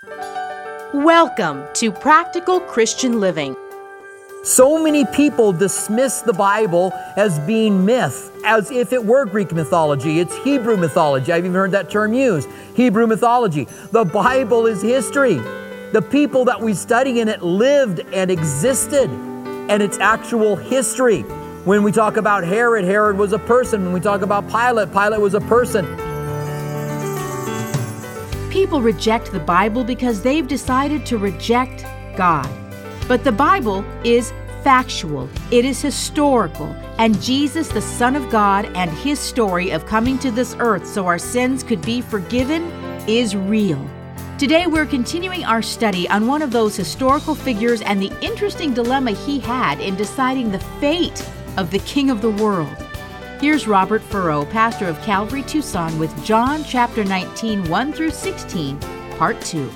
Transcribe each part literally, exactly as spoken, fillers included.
Welcome to Practical Christian Living. So many people dismiss the Bible as being myth, as if it were Greek mythology. It's Hebrew mythology. I've even heard that term used, Hebrew mythology. The Bible is history. The people that we study in it lived and existed, and it's actual history. When we talk about Herod, Herod was a person. When we talk about Pilate, Pilate was a person. People reject the Bible because they've decided to reject God. But the Bible is factual, it is historical, and Jesus, the Son of God, and His story of coming to this earth so our sins could be forgiven is real. Today we're continuing our study on one of those historical figures and the interesting dilemma he had in deciding the fate of the King of the world. Here's Robert Furrow, pastor of Calvary Tucson, with John chapter nineteen, one through sixteen, part two.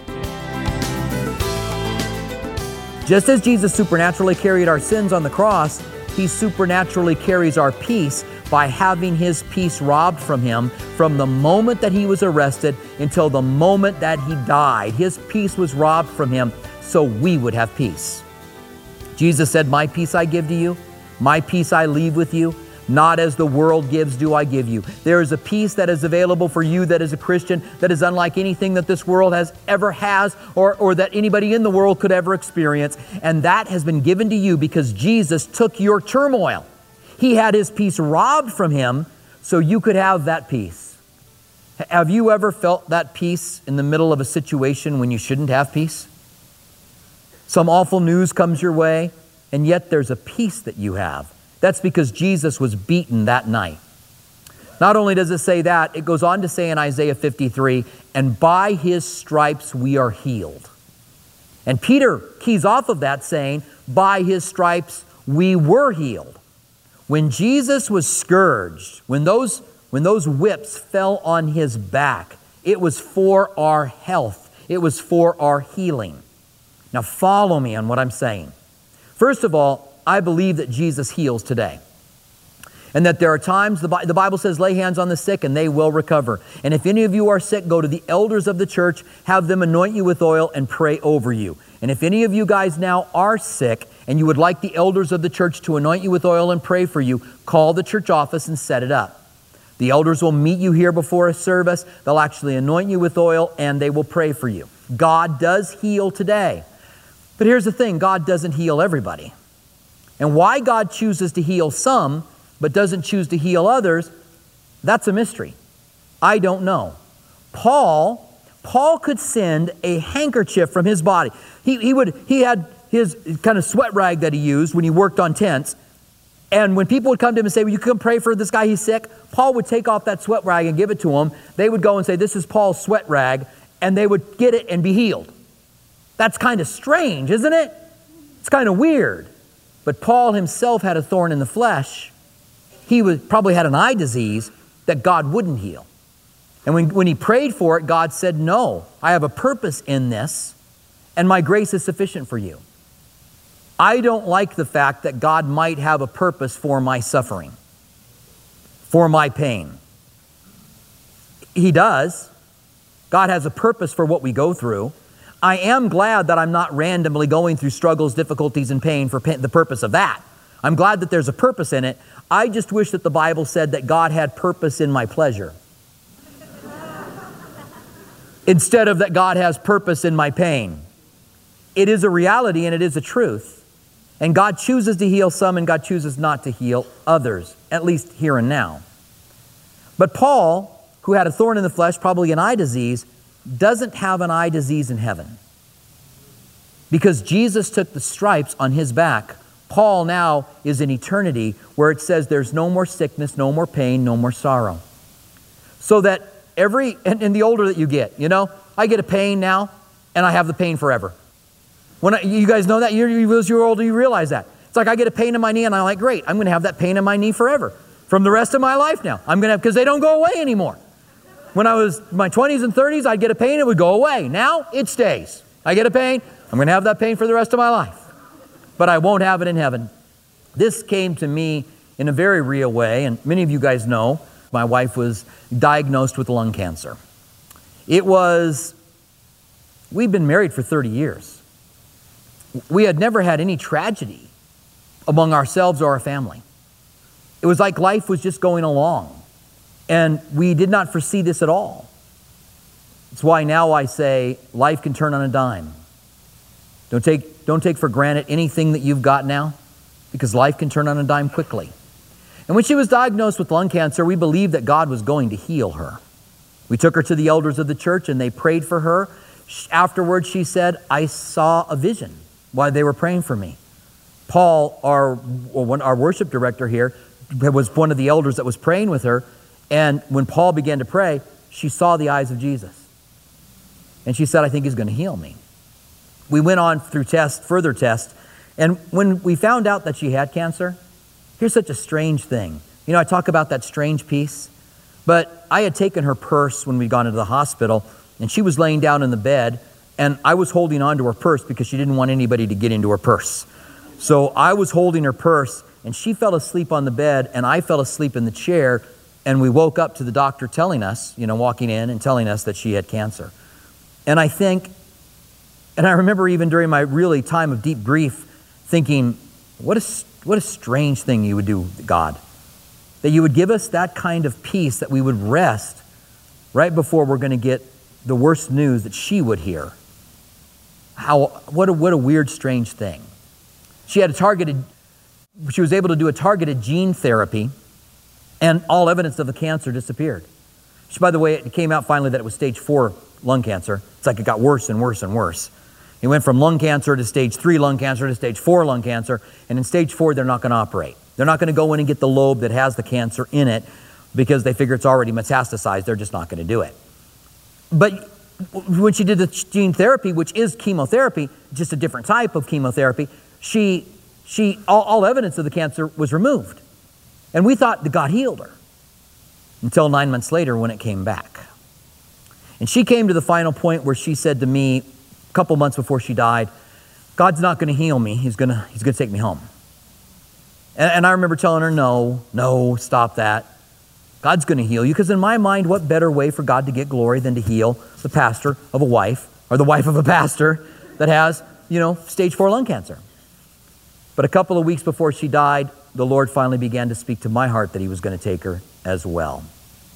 Just as Jesus supernaturally carried our sins on the cross, He supernaturally carries our peace by having His peace robbed from Him from the moment that He was arrested until the moment that He died. His peace was robbed from Him so we would have peace. Jesus said, "My peace I give to you, my peace I leave with you. Not as the world gives do I give you." There is a peace that is available for you that is a Christian that is unlike anything that this world has ever has or, or that anybody in the world could ever experience. And that has been given to you because Jesus took your turmoil. He had His peace robbed from Him so you could have that peace. Have you ever felt that peace in the middle of a situation when you shouldn't have peace? Some awful news comes your way, and yet there's a peace that you have. That's because Jesus was beaten that night. Not only does it say that, it goes on to say in Isaiah fifty-three, "And by His stripes we are healed." And Peter keys off of that saying, "By His stripes we were healed." When Jesus was scourged, when those, when those whips fell on His back, it was for our health. It was for our healing. Now follow me on what I'm saying. First of all, I believe that Jesus heals today. And that there are times, the Bible says, lay hands on the sick and they will recover. And if any of you are sick, go to the elders of the church, have them anoint you with oil and pray over you. And if any of you guys now are sick and you would like the elders of the church to anoint you with oil and pray for you, call the church office and set it up. The elders will meet you here before a service. They'll actually anoint you with oil and they will pray for you. God does heal today. But here's the thing, God doesn't heal everybody. And why God chooses to heal some, but doesn't choose to heal others, that's a mystery. I don't know. Paul, Paul could send a handkerchief from his body. He, he would, he had his kind of sweat rag that he used when he worked on tents. And when people would come to him and say, "Well, you come pray for this guy, he's sick," Paul would take off that sweat rag and give it to him. They would go and say, "This is Paul's sweat rag," and they would get it and be healed. That's kind of strange, isn't it? It's kind of weird. But Paul himself had a thorn in the flesh. He was, probably had an eye disease that God wouldn't heal. And when, when he prayed for it, God said, "No, I have a purpose in this, and my grace is sufficient for you." I don't like the fact that God might have a purpose for my suffering, for my pain. He does. God has a purpose for what we go through. I am glad that I'm not randomly going through struggles, difficulties, and pain for pain, the purpose of that. I'm glad that there's a purpose in it. I just wish that the Bible said that God had purpose in my pleasure instead of that God has purpose in my pain. It is a reality and it is a truth. And God chooses to heal some and God chooses not to heal others, at least here and now. But Paul, who had a thorn in the flesh, probably an eye disease, doesn't have an eye disease in heaven. Because Jesus took the stripes on his back, Paul now is in eternity where it says there's no more sickness, no more pain, no more sorrow. So that every, and, and the older that you get, you know, I get a pain now and I have the pain forever. When I, you guys know that, you, you, as you're older, you realize that. It's like I get a pain in my knee and I'm like, great, I'm going to have that pain in my knee forever. From the rest of my life now. I'm going to have, because they don't go away anymore. When I was in my twenties and thirties, I'd get a pain, it would go away. Now, it stays. I get a pain, I'm going to have that pain for the rest of my life. But I won't have it in heaven. This came to me in a very real way, and many of you guys know, my wife was diagnosed with lung cancer. It was, we'd been married for thirty years. We had never had any tragedy among ourselves or our family. It was like life was just going along, and we did not foresee this at all. It's why now I say life can turn on a dime. Don't take, don't take for granted anything that you've got now, because life can turn on a dime quickly. And when she was diagnosed with lung cancer, we believed that God was going to heal her. We took her to the elders of the church and they prayed for her. Afterwards, she said, I saw a vision while they were praying for me. Paul, our, our worship director here, was one of the elders that was praying with her. And when Paul began to pray, she saw the eyes of Jesus. And she said, I think he's going to heal me. We went on through test, further tests. And when we found out that she had cancer, here's such a strange thing. You know, I talk about that strange peace, but I had taken her purse when we'd gone into the hospital, and she was laying down in the bed, and I was holding on to her purse because she didn't want anybody to get into her purse. So I was holding her purse, and she fell asleep on the bed, and I fell asleep in the chair, and we woke up to the doctor telling us, you know, walking in and telling us that she had cancer. And I think, and I remember even during my really time of deep grief, thinking, what a, what a strange thing you would do, God. That you would give us that kind of peace, that we would rest right before we're going to get the worst news that she would hear. How, what a, what a weird, strange thing. She had a targeted, she was able to do a targeted gene therapy, and all evidence of the cancer disappeared. She, by the way, it came out finally that it was stage four lung cancer. It's like it got worse and worse and worse. It went from lung cancer to stage three lung cancer to stage four lung cancer. And in stage four, they're not going to operate. They're not going to go in and get the lobe that has the cancer in it because they figure it's already metastasized. They're just not going to do it. But when she did the gene therapy, which is chemotherapy, just a different type of chemotherapy, she, she, all, all evidence of the cancer was removed. And we thought that God healed her until nine months later when it came back. And she came to the final point where she said to me, a couple months before she died, God's not going to heal me. He's going to he's going to take me home. And, and I remember telling her, no, no, stop that. God's going to heal you. Because in my mind, what better way for God to get glory than to heal the pastor of a wife or the wife of a pastor that has, you know, stage four lung cancer. But a couple of weeks before she died, the Lord finally began to speak to my heart that he was going to take her as well.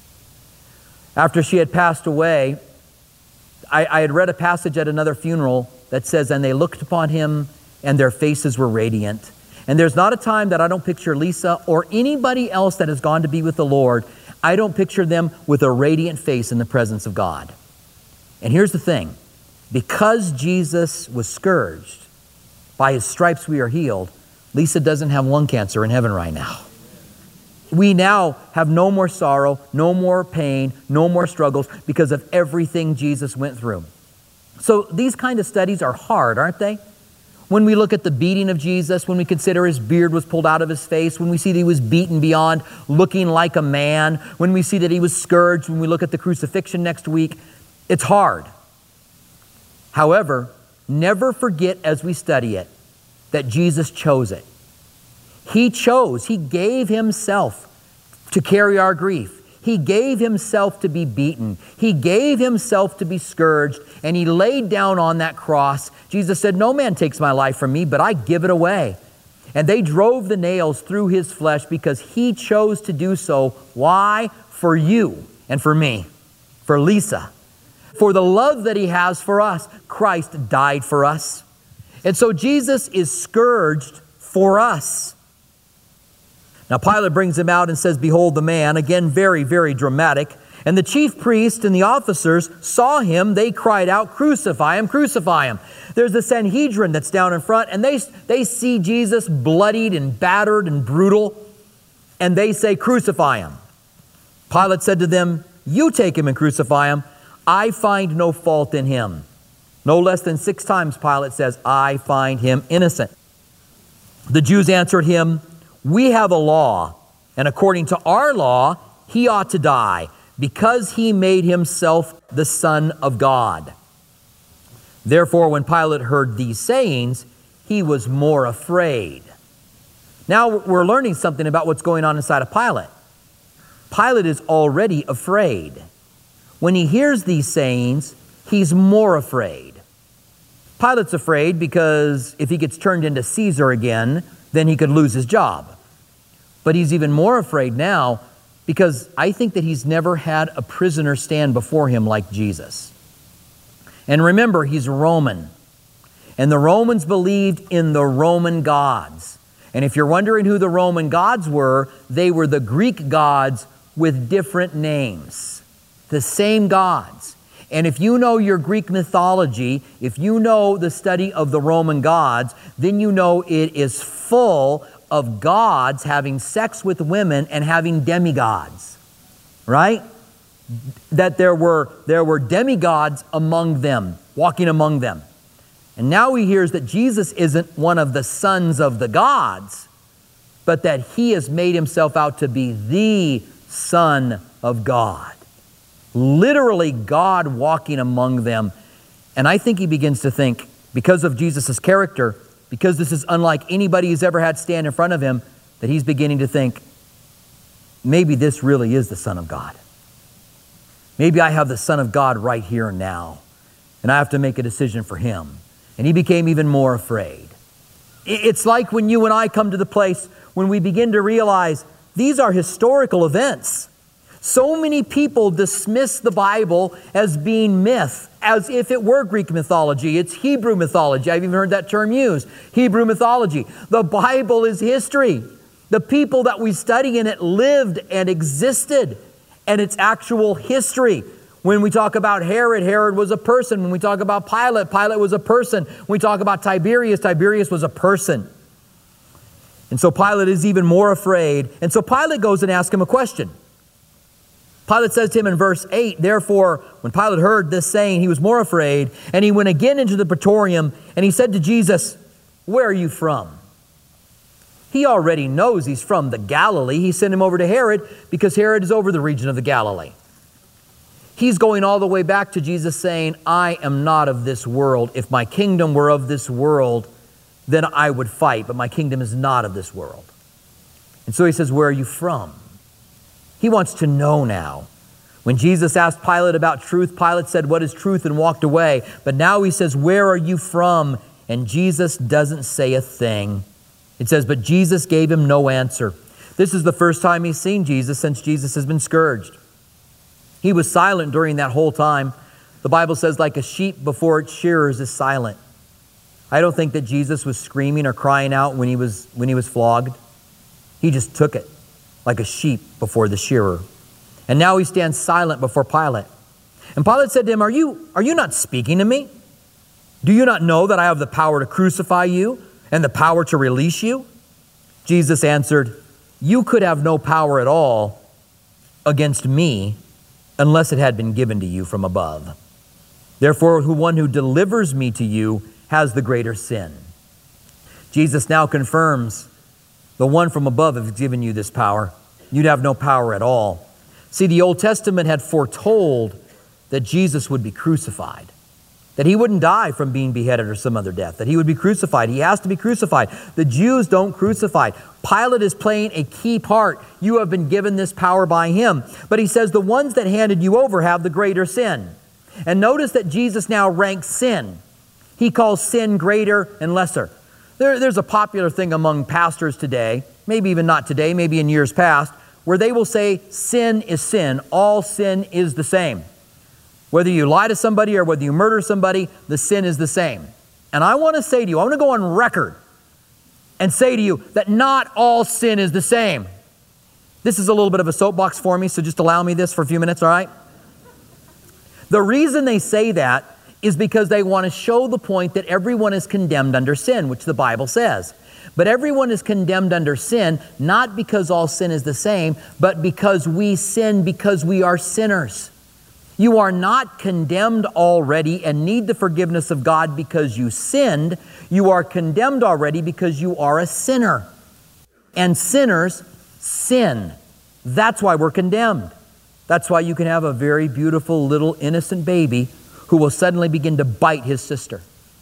After she had passed away, I, I had read a passage at another funeral that says, and they looked upon him and their faces were radiant. And there's not a time that I don't picture Lisa or anybody else that has gone to be with the Lord, I don't picture them with a radiant face in the presence of God. And here's the thing, because Jesus was scourged, by his stripes we are healed, Lisa doesn't have lung cancer in heaven right now. We now have no more sorrow, no more pain, no more struggles because of everything Jesus went through. So these kind of studies are hard, aren't they? When we look at the beating of Jesus, when we consider his beard was pulled out of his face, when we see that he was beaten beyond looking like a man, when we see that he was scourged, when we look at the crucifixion next week, it's hard. However, never forget as we study it that Jesus chose it. He chose, he gave himself to carry our grief. He gave himself to be beaten. He gave himself to be scourged, and he laid down on that cross. Jesus said, no man takes my life from me, but I give it away. And they drove the nails through his flesh because he chose to do so. Why? For you and for me, for Lisa. For the love that he has for us, Christ died for us. And so Jesus is scourged for us. Now Pilate brings him out and says, behold the man. Again, very, very dramatic. And the chief priest and the officers saw him. They cried out, crucify him, crucify him. There's the Sanhedrin that's down in front, and they, they see Jesus bloodied and battered and brutal, and they say, crucify him. Pilate said to them, you take him and crucify him. I find no fault in him. No less than six times Pilate says, I find him innocent. The Jews answered him, we have a law, and according to our law, he ought to die, because he made himself the Son of God. Therefore, when Pilate heard these sayings, he was more afraid. Now we're learning something about what's going on inside of Pilate. Pilate is already afraid. When he hears these sayings, he's more afraid. Pilate's afraid because if he gets turned into Caesar again, then he could lose his job. But he's even more afraid now because I think that he's never had a prisoner stand before him like Jesus. And remember, he's Roman. And the Romans believed in the Roman gods. And if you're wondering who the Roman gods were, they were the Greek gods with different names. The same gods. And if you know your Greek mythology, if you know the study of the Roman gods, then you know it is full of gods having sex with women and having demigods. Right? That there were, there were demigods among them, walking among them. And now he hears that Jesus isn't one of the sons of the gods, but that he has made himself out to be the Son of God. Literally God walking among them. And I think he begins to think, because of Jesus' character, because this is unlike anybody he's ever had stand in front of him, that he's beginning to think, maybe this really is the Son of God. Maybe I have the Son of God right here and now, and I have to make a decision for him. And he became even more afraid. It's like when you and I come to the place when we begin to realize these are historical events. So many people dismiss the Bible as being myth, as if it were Greek mythology. It's Hebrew mythology. I've even heard that term used, Hebrew mythology. The Bible is history. The people that we study in it lived and existed, and it's actual history. When we talk about Herod, Herod was a person. When we talk about Pilate, Pilate was a person. When we talk about Tiberius, Tiberius was a person. And so Pilate is even more afraid. And so Pilate goes and asks him a question. Pilate says to him in verse eight, therefore, when Pilate heard this saying, he was more afraid, and he went again into the praetorium, and he said to Jesus, where are you from? He already knows he's from the Galilee. He sent him over to Herod because Herod is over the region of the Galilee. He's going all the way back to Jesus saying, I am not of this world. If my kingdom were of this world, then I would fight, but my kingdom is not of this world. And so he says, where are you from? He wants to know now. When Jesus asked Pilate about truth, Pilate said, what is truth? And walked away. But now he says, where are you from? And Jesus doesn't say a thing. It says, but Jesus gave him no answer. This is the first time he's seen Jesus since Jesus has been scourged. He was silent during that whole time. The Bible says like a sheep before its shearers is silent. I don't think that Jesus was screaming or crying out when he was, when he was flogged. He just took it like a sheep before the shearer. And now he stands silent before Pilate. And Pilate said to him, are you, are you not speaking to me? Do you not know that I have the power to crucify you and the power to release you? Jesus answered, you could have no power at all against me unless it had been given to you from above. Therefore, the one who delivers me to you has the greater sin. Jesus now confirms the one from above has given you this power. You'd have no power at all. See, the Old Testament had foretold that Jesus would be crucified, that he wouldn't die from being beheaded or some other death, that he would be crucified. He has to be crucified. The Jews don't crucify. Pilate is playing a key part. You have been given this power by him. But he says the ones that handed you over have the greater sin. And notice that Jesus now ranks sin. He calls sin greater and lesser. There, there's a popular thing among pastors today, maybe even not today, maybe in years past, where they will say sin is sin. All sin is the same. Whether you lie to somebody or whether you murder somebody, the sin is the same. And I want to say to you, I want to go on record and say to you that not all sin is the same. This is a little bit of a soapbox for me, so just allow me this for a few minutes, all right? The reason they say that is because they want to show the point that everyone is condemned under sin, which the Bible says. But everyone is condemned under sin, not because all sin is the same, but because we sin because we are sinners. You are not condemned already and need the forgiveness of God because you sinned. You are condemned already because you are a sinner. And sinners sin. That's why we're condemned. That's why you can have a very beautiful little innocent baby who will suddenly begin to bite his sister.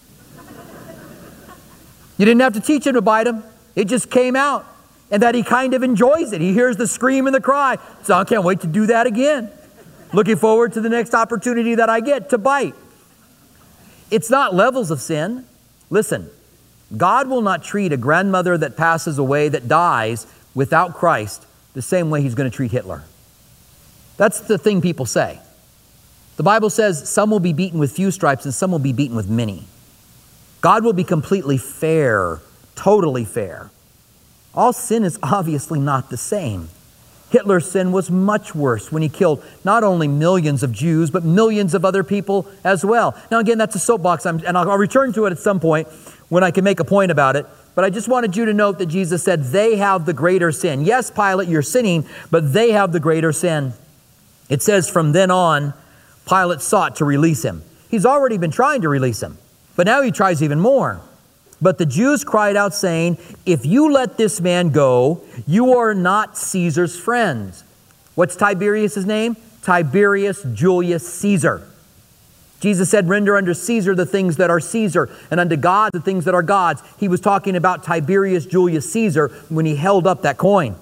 You didn't have to teach him to bite him. It just came out. And that he kind of enjoys it. He hears the scream and the cry. So I can't wait to do that again. Looking forward to the next opportunity that I get to bite. It's not levels of sin. Listen, God will not treat a grandmother that passes away, that dies without Christ, the same way He's going to treat Hitler. That's the thing people say. The Bible says some will be beaten with few stripes and some will be beaten with many. God will be completely fair, totally fair. All sin is obviously not the same. Hitler's sin was much worse when he killed not only millions of Jews, but millions of other people as well. Now again, that's a soapbox, I'm, and I'll, I'll return to it at some point when I can make a point about it. But I just wanted you to note that Jesus said they have the greater sin. Yes, Pilate, you're sinning, but they have the greater sin. It says from then on, Pilate sought to release him. He's already been trying to release him, but now he tries even more. But the Jews cried out saying, if you let this man go, you are not Caesar's friends. What's Tiberius' name? Tiberius Julius Caesar. Jesus said, render unto Caesar the things that are Caesar, and unto God the things that are God's. He was talking about Tiberius Julius Caesar when he held up that coin.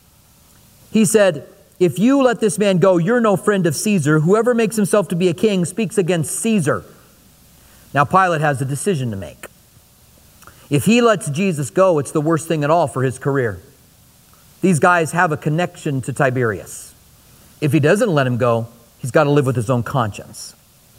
He said, if you let this man go, you're no friend of Caesar. Whoever makes himself to be a king speaks against Caesar. Now Pilate has a decision to make. If he lets Jesus go, it's the worst thing at all for his career. These guys have a connection to Tiberius. If he doesn't let him go, he's got to live with his own conscience.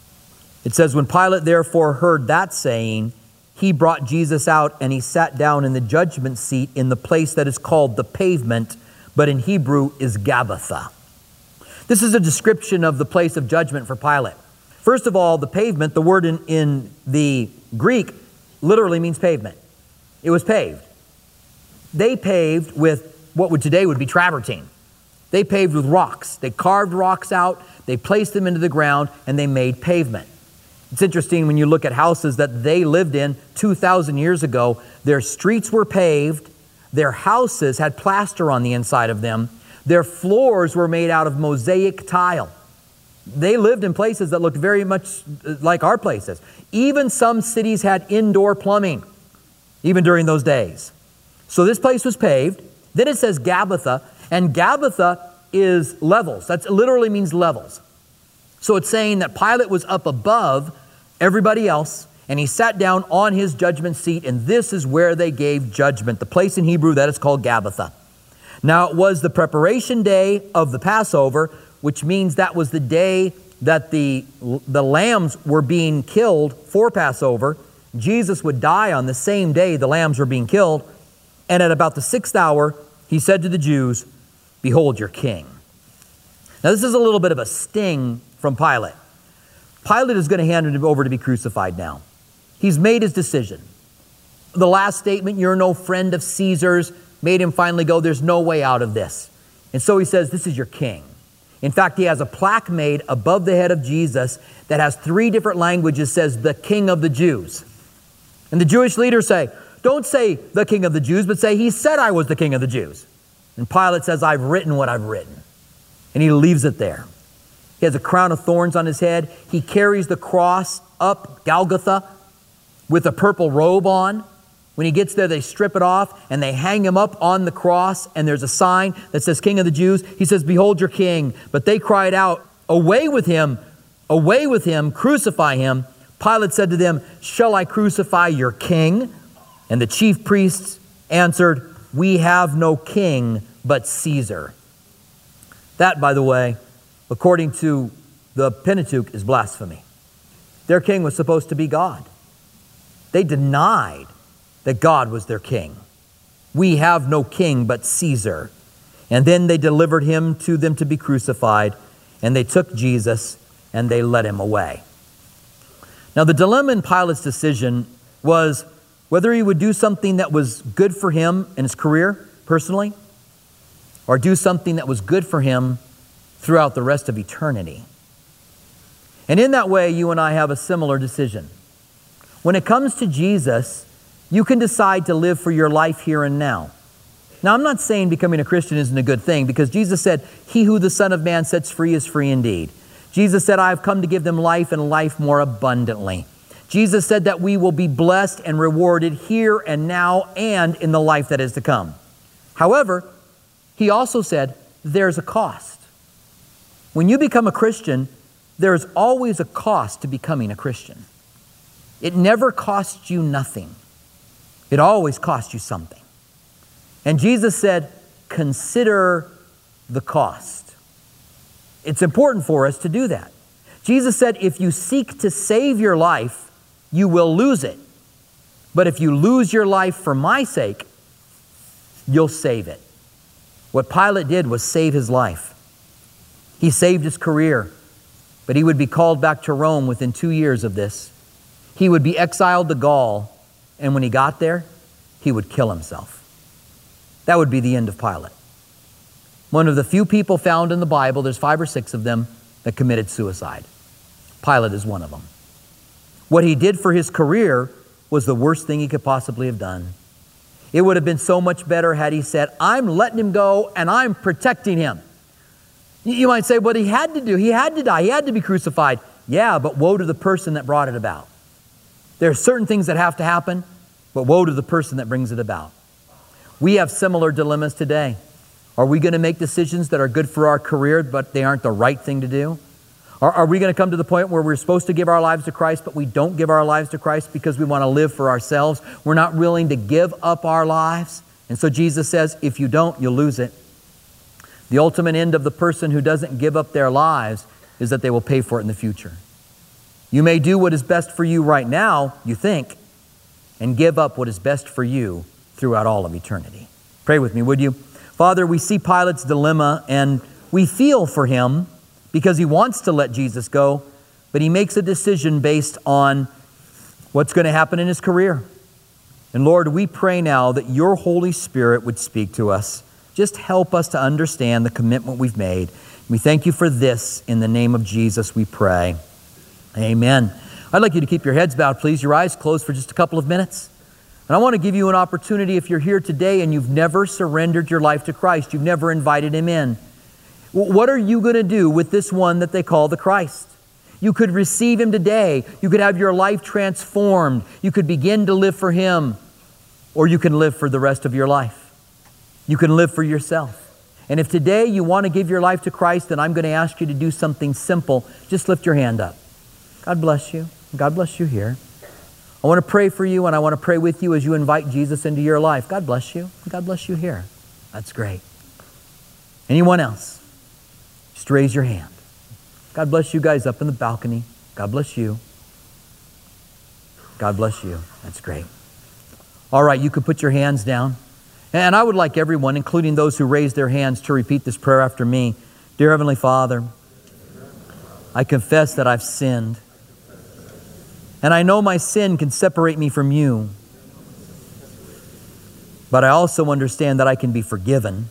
It says, when Pilate therefore heard that saying, he brought Jesus out and he sat down in the judgment seat in the place that is called the Pavement, but in Hebrew is Gabbatha. This is a description of the place of judgment for Pilate. First of all, the pavement, the word in, in the Greek, literally means pavement. It was paved. They paved with what would today would be travertine. They paved with rocks. They carved rocks out, they placed them into the ground, and they made pavement. It's interesting when you look at houses that they lived in two thousand years ago, their streets were paved, their houses had plaster on the inside of them, their floors were made out of mosaic tile. They lived in places that looked very much like our places. Even some cities had indoor plumbing, even during those days. So this place was paved. Then it says Gabbatha, and Gabbatha is levels. That literally means levels. So it's saying that Pilate was up above everybody else, and he sat down on his judgment seat, and this is where they gave judgment, the place in Hebrew that is called Gabbatha. Now it was the preparation day of the Passover, which means that was the day that the, the lambs were being killed for Passover. Jesus would die on the same day the lambs were being killed. And at about the sixth hour, he said to the Jews, behold your king. Now this is a little bit of a sting from Pilate. Pilate is going to hand him over to be crucified now. He's made his decision. The last statement, you're no friend of Caesar's, made him finally go, there's no way out of this. And so he says, this is your king. In fact, he has a plaque made above the head of Jesus that has three different languages, says the King of the Jews. And the Jewish leaders say, don't say the King of the Jews, but say he said I was the King of the Jews. And Pilate says, I've written what I've written. And he leaves it there. He has a crown of thorns on his head. He carries the cross up Golgotha with a purple robe on. When he gets there, they strip it off and they hang him up on the cross, and there's a sign that says King of the Jews. He says, behold your king. But they cried out, away with him, away with him, crucify him. Pilate said to them, shall I crucify your king? And the chief priests answered, we have no king but Caesar. That, by the way, according to the Pentateuch, is blasphemy. Their king was supposed to be God. They denied that God was their king. We have no king but Caesar. And then they delivered him to them to be crucified, and they took Jesus and they led him away. Now the dilemma in Pilate's decision was whether he would do something that was good for him in his career personally, or do something that was good for him throughout the rest of eternity. And in that way, you and I have a similar decision. When it comes to Jesus, you can decide to live for your life here and now. Now, I'm not saying becoming a Christian isn't a good thing, because Jesus said, he who the Son of Man sets free is free indeed. Jesus said, I have come to give them life and life more abundantly. Jesus said that we will be blessed and rewarded here and now and in the life that is to come. However, he also said there's a cost. When you become a Christian, there's always a cost to becoming a Christian. it never costs you nothing. It always costs you something. And Jesus said, consider the cost. It's important for us to do that. Jesus said, if you seek to save your life, you will lose it. But if you lose your life for my sake, you'll save it. What Pilate did was save his life. He saved his career, but he would be called back to Rome within two years of this. He would be exiled to Gaul, and when he got there, he would kill himself. That would be the end of Pilate. One of the few people found in the Bible, there's five or six of them, that committed suicide. Pilate is one of them. What he did for his career was the worst thing he could possibly have done. It would have been so much better had he said, I'm letting him go and I'm protecting him. You might say, what he had to do, he had to die, he had to be crucified. Yeah, but woe to the person that brought it about. There are certain things that have to happen, but woe to the person that brings it about. We have similar dilemmas today. Are we going to make decisions that are good for our career, but they aren't the right thing to do? Or are we going to come to the point where we're supposed to give our lives to Christ, but we don't give our lives to Christ because we want to live for ourselves? We're not willing to give up our lives. And so Jesus says, if you don't, you'll lose it. The ultimate end of the person who doesn't give up their lives is that they will pay for it in the future. You may do what is best for you right now, you think, and give up what is best for you throughout all of eternity. Pray with me, would you? Father, we see Pilate's dilemma and we feel for him because he wants to let Jesus go, but he makes a decision based on what's going to happen in his career. And Lord, we pray now that your Holy Spirit would speak to us. Just help us to understand the commitment we've made. We thank you for this. In the name of Jesus, we pray. Amen. I'd like you to keep your heads bowed, please, your eyes closed for just a couple of minutes. And I want to give you an opportunity if you're here today and you've never surrendered your life to Christ, you've never invited him in. What are you going to do with this one that they call the Christ? You could receive him today. You could have your life transformed. You could begin to live for him, or you can live for the rest of your life. You can live for yourself. And if today you want to give your life to Christ, then I'm going to ask you to do something simple. Just lift your hand up. God bless you. God bless you here. I want to pray for you, and I want to pray with you as you invite Jesus into your life. God bless you. God bless you here. That's great. Anyone else? Just raise your hand. God bless you guys up in the balcony. God bless you. God bless you. That's great. All right, you can put your hands down. And I would like everyone, including those who raised their hands, to repeat this prayer after me. Dear Heavenly Father, I confess that I've sinned. And I know my sin can separate me from you. But I also understand that I can be forgiven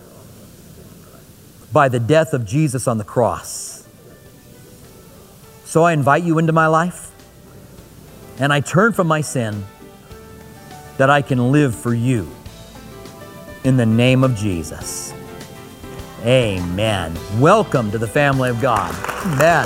by the death of Jesus on the cross. So I invite you into my life, and I turn from my sin that I can live for you. In the name of Jesus. Amen. Welcome to the family of God. Amen.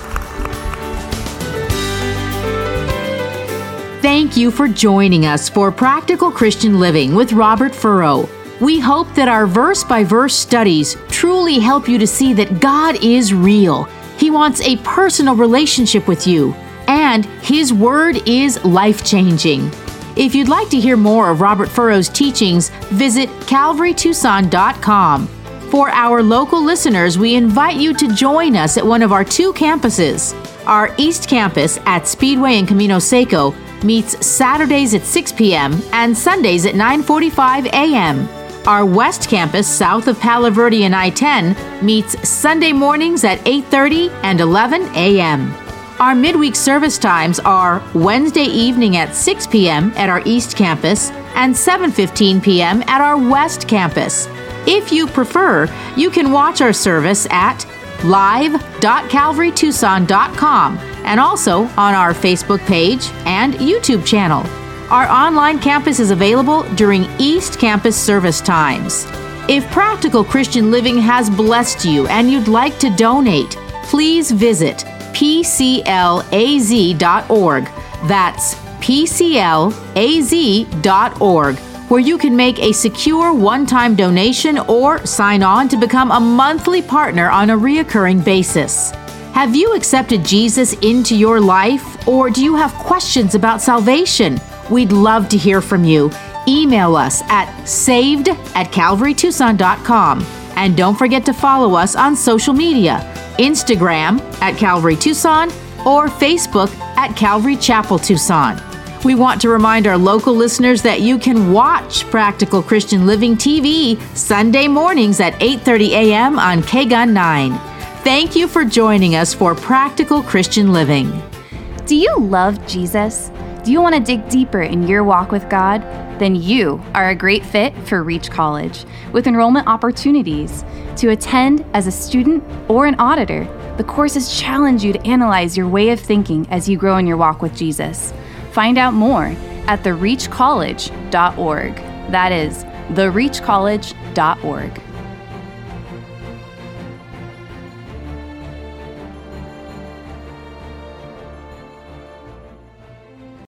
Thank you for joining us for Practical Christian Living with Robert Furrow. We hope that our verse-by-verse studies truly help you to see that God is real. He wants a personal relationship with you, and His Word is life-changing. If you'd like to hear more of Robert Furrow's teachings, visit calvary tucson dot com. For our local listeners, we invite you to join us at one of our two campuses. Our East Campus at Speedway and Camino Seco meets Saturdays at six p.m. and Sundays at nine forty-five a.m. Our West Campus, south of Palo Verde and I ten, meets Sunday mornings at eight thirty and eleven a.m. Our midweek service times are Wednesday evening at six p.m. at our East Campus and seven fifteen p.m. at our West Campus. If you prefer, you can watch our service at live dot calvary tucson dot com and also on our Facebook page and YouTube channel. Our online campus is available during East Campus service times. If Practical Christian Living has blessed you and you'd like to donate, please visit P C L A Z dot org. That's P C L A Z dot org, where you can make a secure one-time donation or sign on to become a monthly partner on a reoccurring basis. Have you accepted Jesus into your life, or do you have questions about salvation? We'd love to hear from you. Email us at saved at calvary tucson dot com. And don't forget to follow us on social media, Instagram at Calvary Tucson or Facebook at Calvary Chapel Tucson. We want to remind our local listeners that you can watch Practical Christian Living T V Sunday mornings at eight thirty a.m. on K G U N nine. Thank you for joining us for Practical Christian Living. Do you love Jesus? Do you want to dig deeper in your walk with God? Then you are a great fit for Reach College, with enrollment opportunities. To attend as a student or an auditor, the courses challenge you to analyze your way of thinking as you grow in your walk with Jesus. Find out more at the reach college dot org. That is the reach college dot org.